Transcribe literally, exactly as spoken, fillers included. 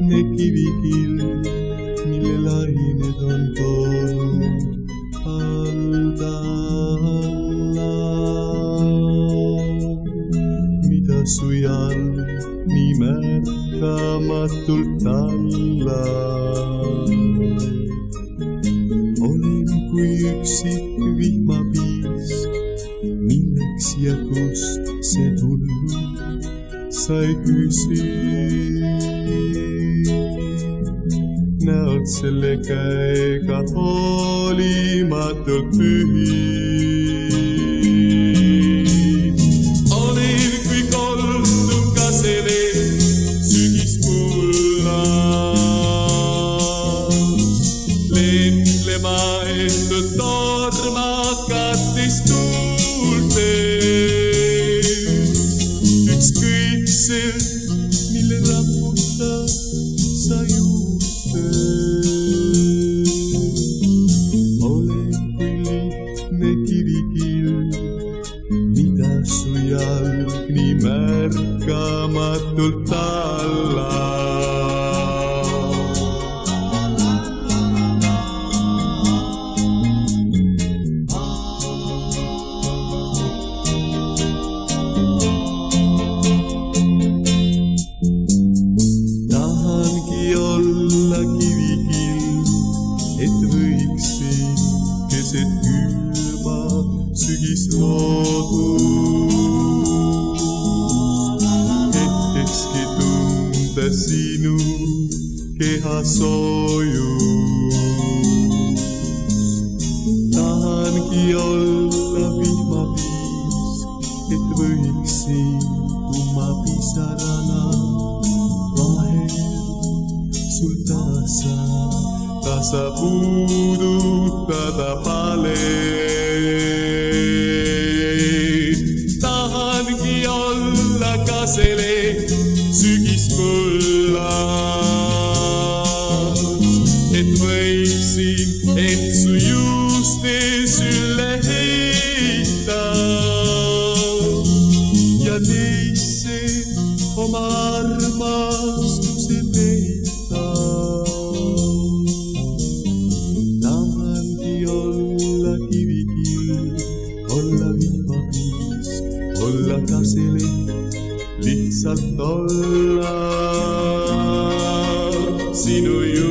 lihtne kivikild, mille lained on toonud halda alla. Mida su jalg nii märkamatult alla. Olen kui üksik vihmapiisk, milleks ja kust see tulnud, sa ei küsi. Näod selle käega hoolimatult pühi. Olen kui koldum kasele sügismullas, lentlema endud tormakates tuultes. Ükskõikselt, mille raputab sa juurde. Olen kui lihtne kivikild, mida su jalg nii märkamatult alla. Et võiksin keset külma sügisloodust hetkekski tunda sinu keha soojust. Tahangi olla vihmapiisk, et võiksin tumma pisarana vahel sul tasa tasa puudutada paleed. Tahangi olla kasele sügismullas, et võiksin end su juuste sülle heita ja neisse oma armastuse peita. Olla vihmapiisk, olla kasele, lihtsalt olla sinu juures.